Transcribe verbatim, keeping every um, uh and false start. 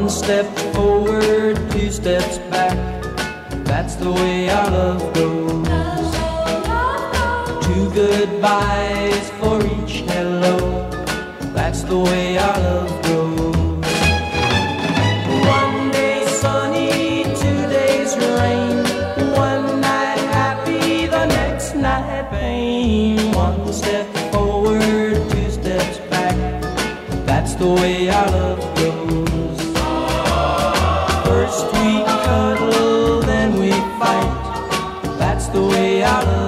One step forward, two steps back. That's the way our love goes. Two goodbyes for each hello. That's the way our love goes. One day sunny, two days rain. One night happy, the next night pain. One step forward, two steps back. That's the way our love goes. First we cuddle, then we fight. That's the way our love goes.